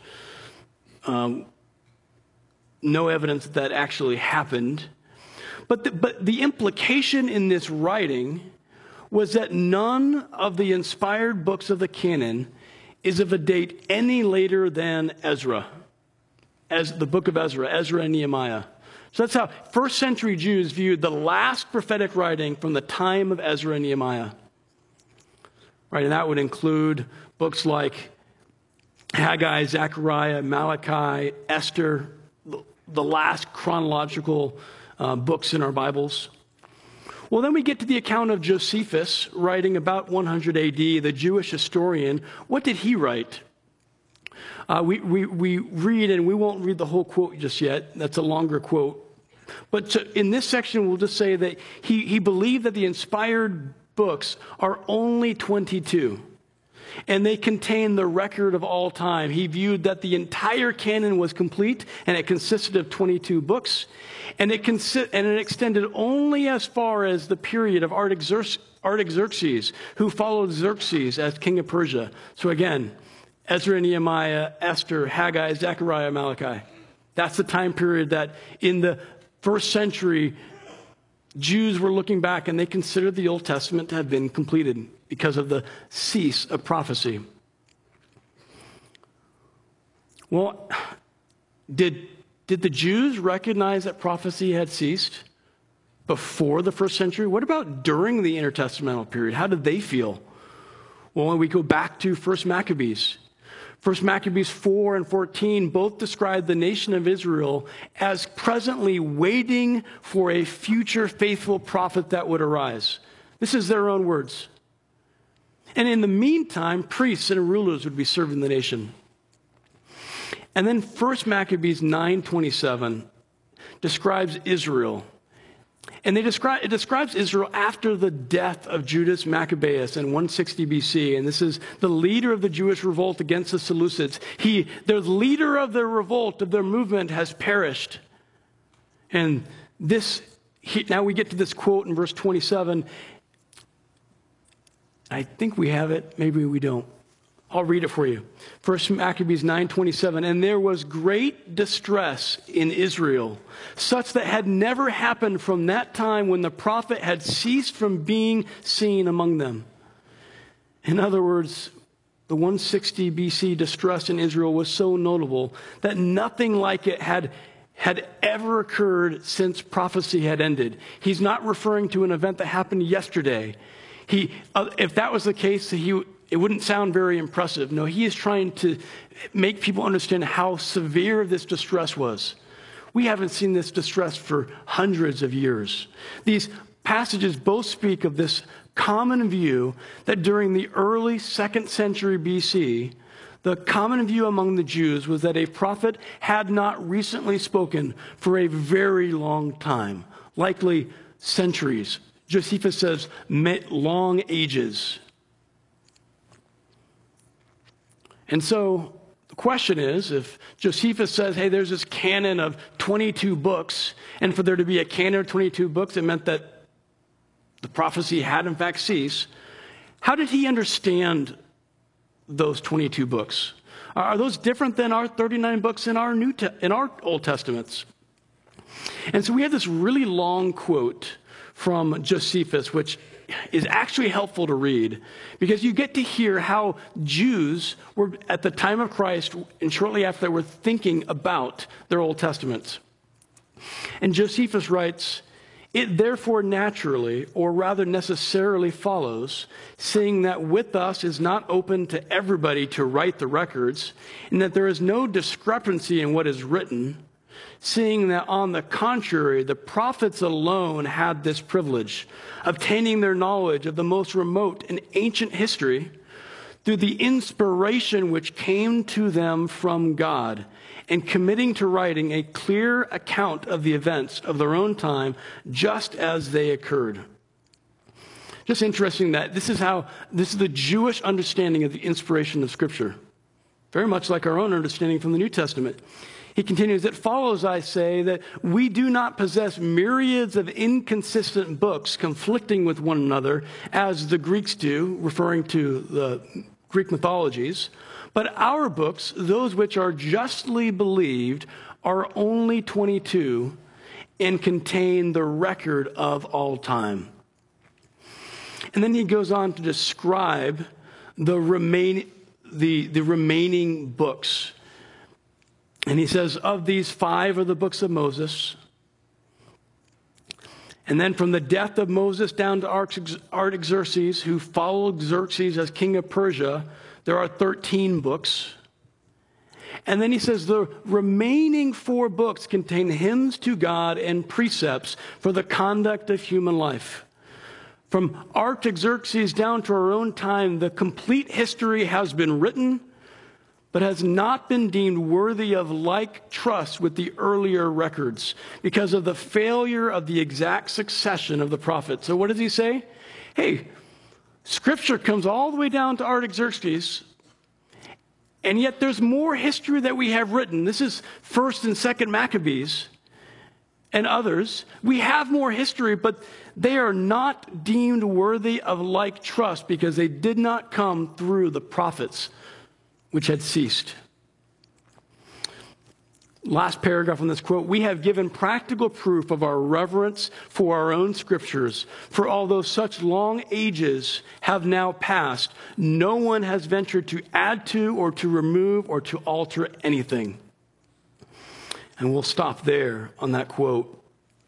no evidence that actually happened. But the implication in this writing was that none of the inspired books of the canon is of a date any later than Ezra, as the book of Ezra and Nehemiah. So that's how first century Jews viewed the last prophetic writing from the time of Ezra and Nehemiah. Right, and that would include books like Haggai, Zechariah, Malachi, Esther, the last chronological books in our Bibles. Well, then we get to the account of Josephus, writing about 100 AD, the Jewish historian. What did he write? We read, and we won't read the whole quote just yet. That's a longer quote. But in this section, we'll just say that he believed that the inspired books are only 22, and they contain the record of all time. He viewed that the entire canon was complete, and it consisted of 22 books, and it extended only as far as the period of Artaxerxes, who followed Xerxes as king of Persia. So again, Ezra, Nehemiah, Esther, Haggai, Zechariah, Malachi. That's the time period that in the first century, Jews were looking back and they considered the Old Testament to have been completed because of the cease of prophecy. Well, did the Jews recognize that prophecy had ceased before the first century? What about during the intertestamental period? How did they feel? Well, when we go back to 1 Maccabees, 1 Maccabees 4 and 14 both describe the nation of Israel as presently waiting for a future faithful prophet that would arise. This is their own words. And in the meantime, priests and rulers would be serving the nation. And then 1 Maccabees 9:27 describes Israel. And it describes Israel after the death of Judas Maccabeus in 160 BC. And this is the leader of the Jewish revolt against the Seleucids. The leader of their revolt, of their movement, has perished. And now we get to this quote in verse 27. I think we have it. Maybe we don't. I'll read it for you. 1 Maccabees 9:27. And there was great distress in Israel, such that had never happened from that time when the prophet had ceased from being seen among them. In other words, the 160 BC distress in Israel was so notable that nothing like it had ever occurred since prophecy had ended. He's not referring to an event that happened yesterday. If that was the case, it wouldn't sound very impressive. No, he is trying to make people understand how severe this distress was. We haven't seen this distress for hundreds of years. These passages both speak of this common view that during the early 2nd century BC, the common view among the Jews was that a prophet had not recently spoken for a very long time, likely centuries. Josephus says long ages. And so the question is, if Josephus says, hey, there's this canon of 22 books, and for there to be a canon of 22 books, it meant that the prophecy had in fact ceased, how did he understand those 22 books? Are those different than our 39 books in our Old Testaments? And so we have this really long quote from Josephus, which is actually helpful to read because you get to hear how Jews were at the time of Christ and shortly after were thinking about their Old Testaments. And Josephus writes, "It therefore naturally, or rather necessarily follows, seeing that with us is not open to everybody to write the records, and that there is no discrepancy in what is written, seeing that on the contrary, the prophets alone had this privilege, obtaining their knowledge of the most remote and ancient history through the inspiration which came to them from God, and committing to writing a clear account of the events of their own time, just as they occurred." Just interesting that this is the Jewish understanding of the inspiration of Scripture. Very much like our own understanding from the New Testament. He continues, "It follows, I say, that we do not possess myriads of inconsistent books conflicting with one another, as the Greeks do," referring to the Greek mythologies, "but our books, those which are justly believed, are only 22 and contain the record of all time." And then he goes on to describe the the remaining books. And he says, of these 5 are the books of Moses. And then from the death of Moses down to Artaxerxes, who followed Xerxes as king of Persia, there are 13 books. And then he says the remaining 4 books contain hymns to God and precepts for the conduct of human life. From Artaxerxes down to our own time, the complete history has been written, but has not been deemed worthy of like trust with the earlier records because of the failure of the exact succession of the prophets. So what does he say? Hey, Scripture comes all the way down to Artaxerxes, and yet there's more history that we have written. This is 1st and 2nd Maccabees and others. We have more history, but they are not deemed worthy of like trust because they did not come through the prophets, which had ceased. Last paragraph on this quote, we have given practical proof of our reverence for our own scriptures. For although such long ages have now passed, no one has ventured to add to or to remove or to alter anything. And we'll stop there on that quote.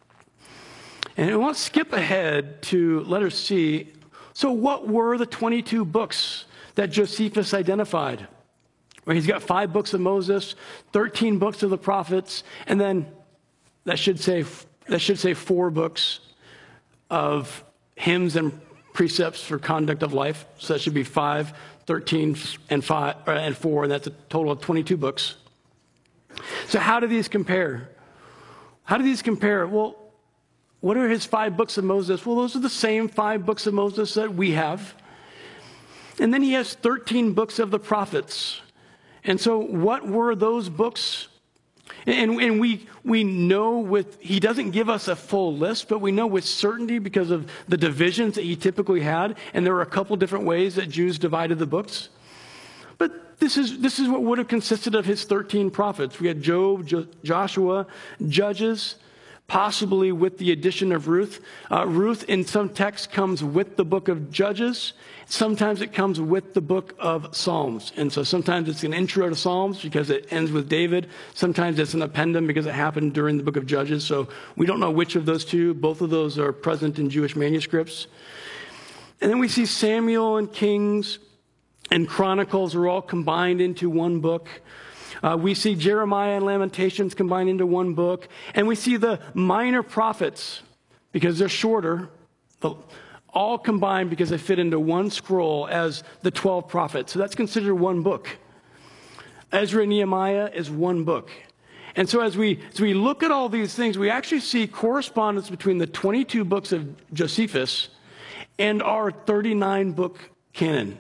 And I want to skip ahead to letter C. So what were the 22 books that Josephus identified? Right, he's got 5 books of Moses, 13 books of the prophets, and then that should say 4 books of hymns and precepts for conduct of life. So that should be 5, 13, and 4, and that's a total of 22 books. So how do these compare? How do these compare? Well, what are his 5 books of Moses? Well, those are the same 5 books of Moses that we have. And then he has 13 books of the prophets. And so what were those books? And we know he doesn't give us a full list, but we know with certainty because of the divisions that he typically had. And there were a couple different ways that Jews divided the books. But this is what would have consisted of his 13 prophets. We had Job, Joshua, Judges, possibly with the addition of Ruth. Ruth in some texts comes with the book of Judges. Sometimes it comes with the book of Psalms. And so sometimes it's an intro to Psalms because it ends with David. Sometimes it's an appendum because it happened during the book of Judges. So we don't know which of those two. Both of those are present in Jewish manuscripts. And then we see Samuel and Kings and Chronicles are all combined into one book. We see Jeremiah and Lamentations combined into one book. And we see the minor prophets, because they're shorter, all combined because they fit into one scroll as the 12 prophets. So that's considered one book. Ezra and Nehemiah is one book. And so as we look at all these things, we actually see correspondence between the 22 books of Josephus and our 39-book canon.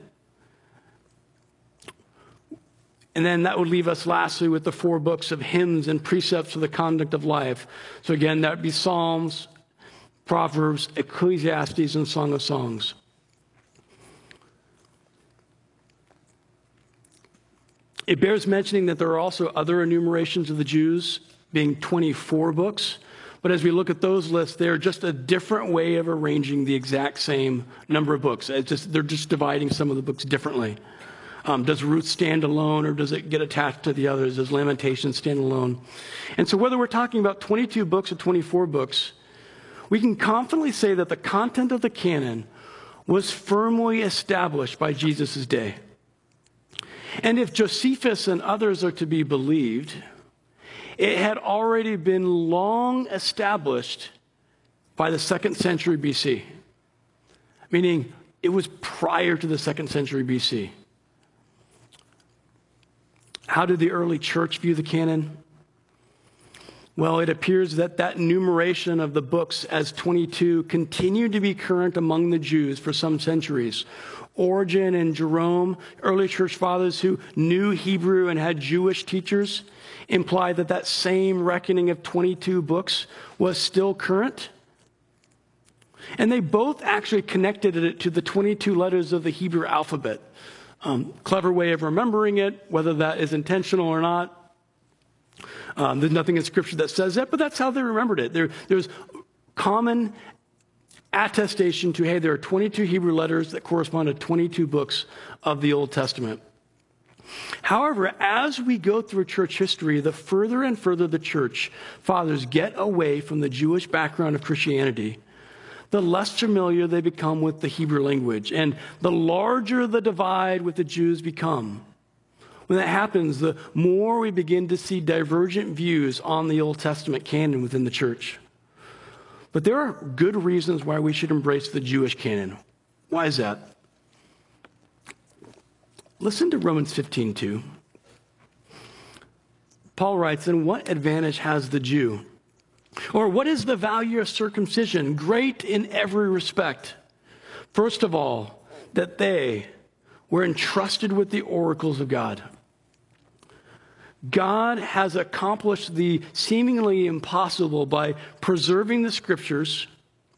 And then that would leave us lastly with the 4 books of hymns and precepts for the conduct of life. So again, that would be Psalms, Proverbs, Ecclesiastes, and Song of Songs. It bears mentioning that there are also other enumerations of the Jews, being 24 books. But as we look at those lists, they're just a different way of arranging the exact same number of books. They're just dividing some of the books differently. Does Ruth stand alone, or does it get attached to the others? Does Lamentations stand alone? And so whether we're talking about 22 books or 24 books, we can confidently say that the content of the canon was firmly established by Jesus' day. And if Josephus and others are to be believed, it had already been long established by the 2nd century BC, meaning it was prior to the 2nd century BC. How did the early church view the canon? Well, it appears that enumeration of the books as 22 continued to be current among the Jews for some centuries. Origen and Jerome, early church fathers who knew Hebrew and had Jewish teachers, implied that same reckoning of 22 books was still current. And they both actually connected it to the 22 letters of the Hebrew alphabet. Clever way of remembering it, whether that is intentional or not. There's nothing in Scripture that says that, but that's how they remembered it. There's common attestation to, hey, there are 22 Hebrew letters that correspond to 22 books of the Old Testament. However, as we go through church history, the further and further the church fathers get away from the Jewish background of Christianity, the less familiar they become with the Hebrew language, and the larger the divide with the Jews become. When that happens, the more we begin to see divergent views on the Old Testament canon within the church. But there are good reasons why we should embrace the Jewish canon. Why is that? Listen to Romans 15:2. Paul writes, "And what advantage has the Jew? Or what is the value of circumcision? Great in every respect. First of all, that they were entrusted with the oracles of God." God has accomplished the seemingly impossible by preserving the scriptures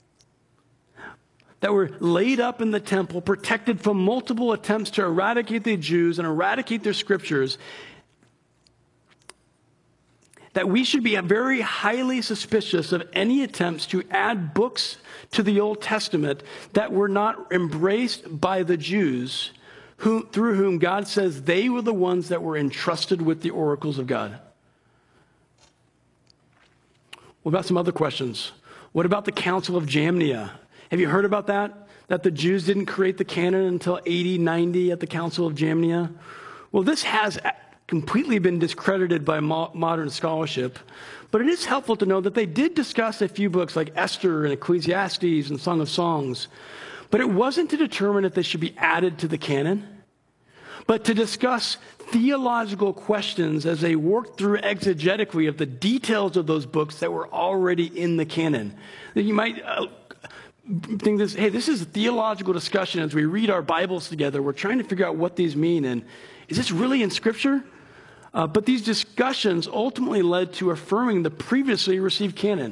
that were laid up in the temple, protected from multiple attempts to eradicate the Jews and eradicate their scriptures, that we should be very highly suspicious of any attempts to add books to the Old Testament that were not embraced by the Jews, through whom God says they were the ones that were entrusted with the oracles of God. What about some other questions? What about the Council of Jamnia? Have you heard about that? That the Jews didn't create the canon until 80, 90 at the Council of Jamnia? Well, this has completely been discredited by modern scholarship, but it is helpful to know that they did discuss a few books like Esther and Ecclesiastes and Song of Songs. But it wasn't to determine if they should be added to the canon, but to discuss theological questions as they worked through exegetically of the details of those books that were already in the canon. That you might think this, hey, this is a theological discussion as we read our Bibles together. We're trying to figure out what these mean, and is this really in Scripture? But these discussions ultimately led to affirming the previously received canon.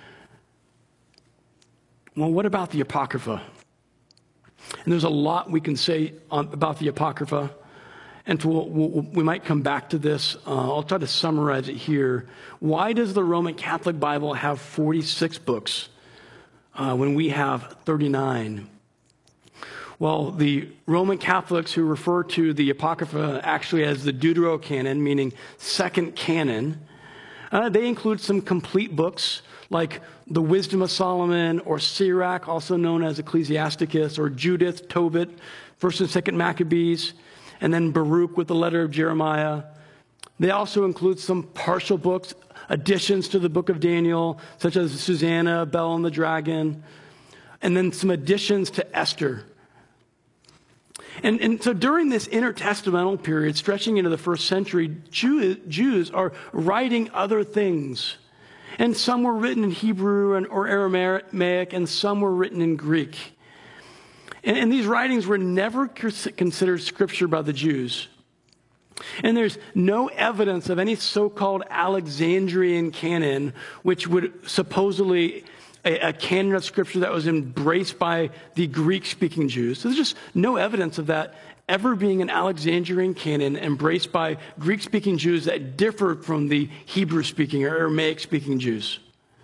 Well, what about the Apocrypha? And there's a lot we can say about the Apocrypha, and we might come back to this. I'll try to summarize it here. Why does the Roman Catholic Bible have 46 books when we have 39? Well, the Roman Catholics who refer to the Apocrypha actually as the Deuterocanon, meaning second canon, they include some complete books like the Wisdom of Solomon, or Sirach, also known as Ecclesiasticus, or Judith, Tobit, 1st and 2nd Maccabees, and then Baruch with the letter of Jeremiah. They also include some partial books, additions to the book of Daniel, such as Susanna, Bel and the Dragon, and then some additions to Esther. And so during this intertestamental period, stretching into the 1st century, Jews are writing other things. And some were written in Hebrew or Aramaic, and some were written in Greek. And these writings were never considered scripture by the Jews. And there's no evidence of any so-called Alexandrian canon, which would supposedly a canon of scripture that was embraced by the Greek-speaking Jews. So there's just no evidence of that ever being an Alexandrian canon embraced by Greek-speaking Jews that differed from the Hebrew-speaking or Aramaic-speaking Jews.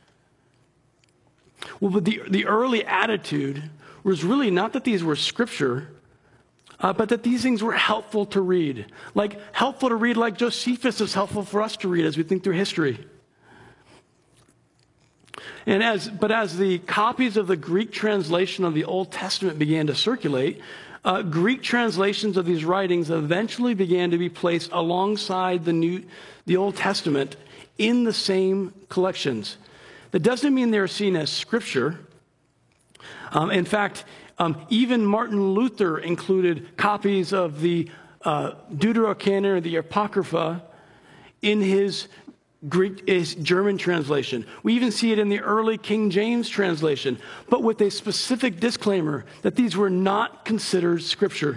Well, but the early attitude was really not that these were scripture, but that these things were helpful to read. Like Josephus is helpful for us to read as we think through history. But as the copies of the Greek translation of the Old Testament began to circulate, Greek translations of these writings eventually began to be placed alongside the Old Testament in the same collections. That doesn't mean they're seen as scripture. In fact, even Martin Luther included copies of the Deuterocanon or the Apocrypha in his German translation. We even see it in the early King James translation, but with a specific disclaimer that these were not considered scripture.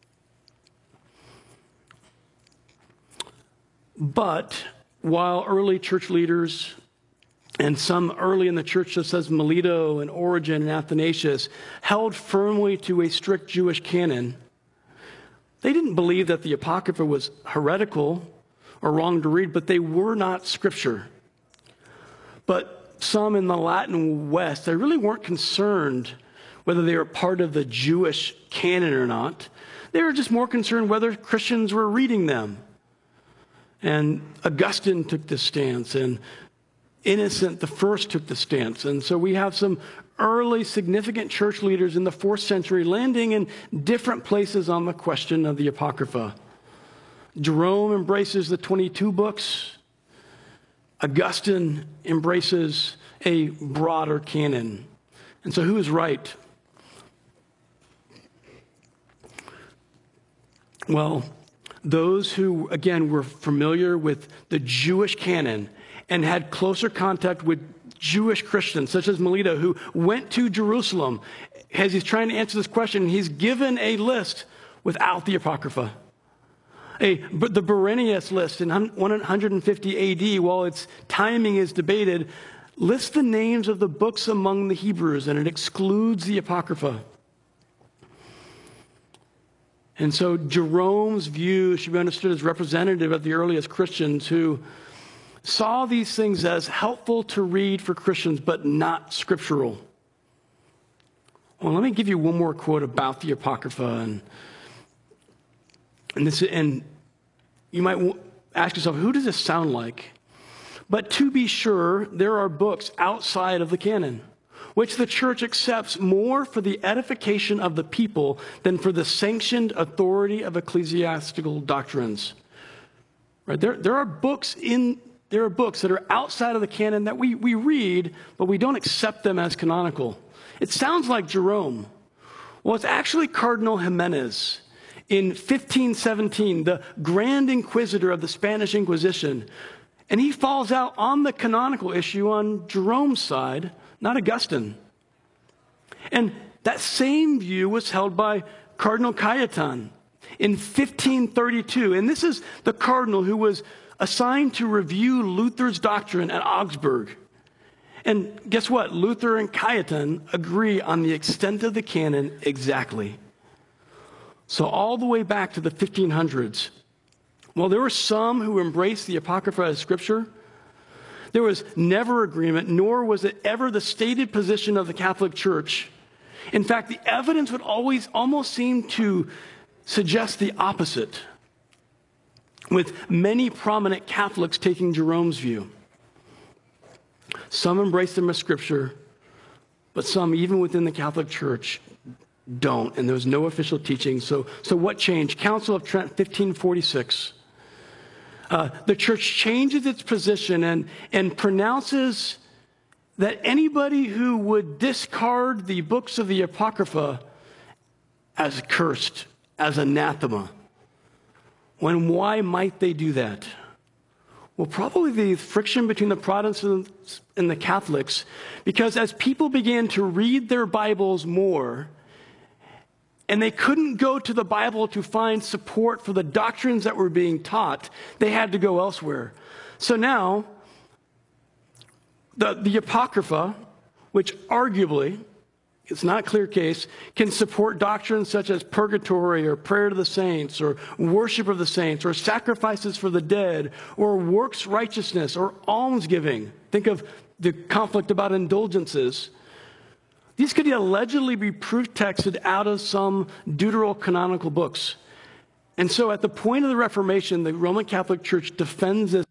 But while early church leaders and some early in the church, such as Melito and Origen and Athanasius, held firmly to a strict Jewish canon, they didn't believe that the Apocrypha was heretical or wrong to read, but they were not scripture. But some in the Latin West, they really weren't concerned whether they were part of the Jewish canon or not. They were just more concerned whether Christians were reading them. And Augustine took this stance, and Innocent I took the stance. And so we have some early significant church leaders in the 4th century landing in different places on the question of the Apocrypha. Jerome embraces the 22 books. Augustine embraces a broader canon. And so who is right? Well, those who, again, were familiar with the Jewish canon and had closer contact with Jewish Christians, such as Melito, who went to Jerusalem as he's trying to answer this question. He's given a list without the Apocrypha. The Berenius list in 150 AD, while its timing is debated, lists the names of the books among the Hebrews, and it excludes the Apocrypha. And so Jerome's view should be understood as representative of the earliest Christians who saw these things as helpful to read for Christians, but not scriptural. Well, let me give you one more quote about the Apocrypha. And you might ask yourself, who does this sound like? But to be sure, there are books outside of the canon, which the church accepts more for the edification of the people than for the sanctioned authority of ecclesiastical doctrines. Right? There are books that are outside of the canon that we read, but we don't accept them as canonical. It sounds like Jerome. Well, it's actually Cardinal Jimenez in 1517, the Grand Inquisitor of the Spanish Inquisition. And he falls out on the canonical issue on Jerome's side, not Augustine. And that same view was held by Cardinal Cajetan in 1532. And this is the cardinal who was assigned to review Luther's doctrine at Augsburg. And guess what? Luther and Cajetan agree on the extent of the canon exactly. So all the way back to the 1500s, while there were some who embraced the Apocrypha as scripture, there was never agreement, nor was it ever the stated position of the Catholic Church. In fact, the evidence would always almost seem to suggest the opposite, with many prominent Catholics taking Jerome's view. Some embrace them as scripture, but some, even within the Catholic Church, don't, and there was no official teaching. So what changed? Council of Trent, 1546. The church changes its position and pronounces that anybody who would discard the books of the Apocrypha as cursed, as anathema. Why might they do that? Well, probably the friction between the Protestants and the Catholics, because as people began to read their Bibles more, and they couldn't go to the Bible to find support for the doctrines that were being taught, they had to go elsewhere. So now, the Apocrypha, which arguably, it's not a clear case, can support doctrines such as purgatory or prayer to the saints or worship of the saints or sacrifices for the dead or works righteousness or almsgiving. Think of the conflict about indulgences. These could allegedly be proof texted out of some deuterocanonical books. And so at the point of the Reformation, the Roman Catholic Church defends this